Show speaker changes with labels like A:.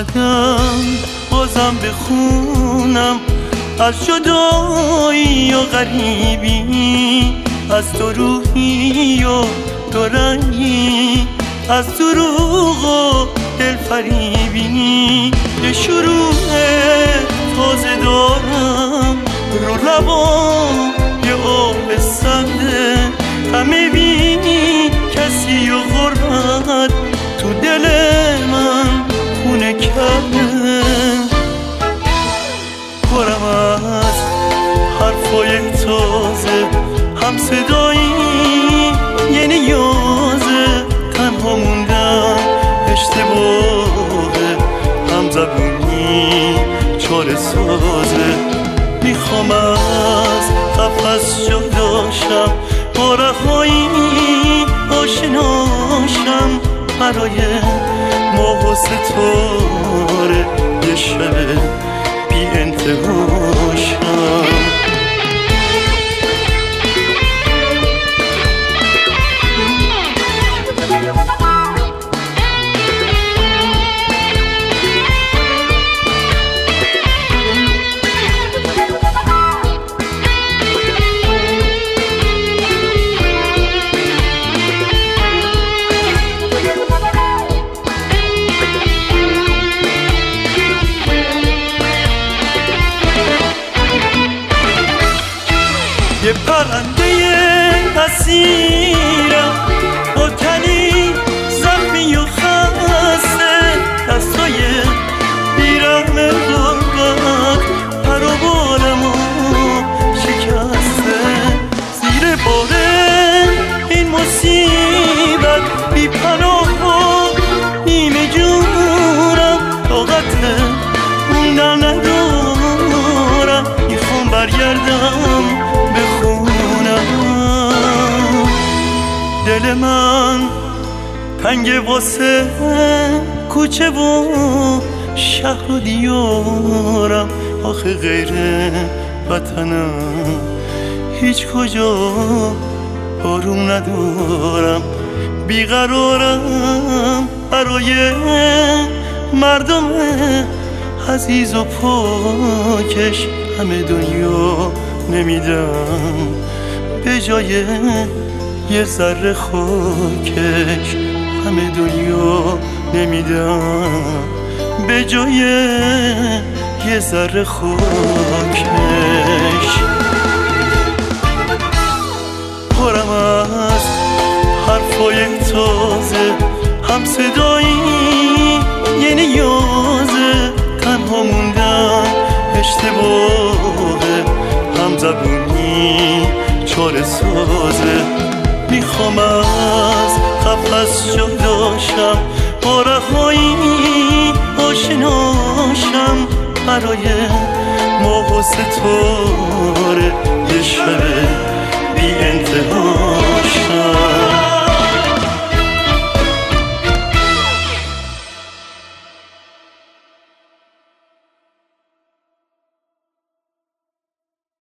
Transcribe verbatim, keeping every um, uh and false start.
A: اومدم بازم بخونم از جدایی و غریبی، از تو روحی و تو رنگی، از دروغ و دلفریبی. یه شروع تازه دارم رو لبام، یه آب سرده همه بی کسی و غربت تو دل من خونه کرده. پرم از حرفای تازه هم صدایی، یه نیازه تنها موندم اشتباهه هم زبونی چاره سازه. میخوام از قفس جداشم با رهایی آشناشم برای ماه و ستاره یه شب بی انتهاشم. یه پرنده اسیرم با تنی زخمی و خسته، دستای بیرحم غربت پر و بالمو شکسته. زیر بار این مصیبت بی پناه و نیمه جونم، طاقت موندن ندارم. میخوام برگردم دل من تنگ واسه کوچه و شهر و دیارم، آخه غیر وطنم هیچ کجا آروم ندارم. بیقرارم برای مردم عزیز و پاکش، همه دنیا نمیدم به جای یه ذره خاکش، همه دنیا نمیدم به جای یه ذره خاکش. پرم از حرفای تازه هم صدایی، یه نیازه تنها موندم اشتباهه هم زبونی چاره سازه. میخوام از قفس جداشم با رهایی آشناشم برای ماه و ستاره یه شب بی انتها.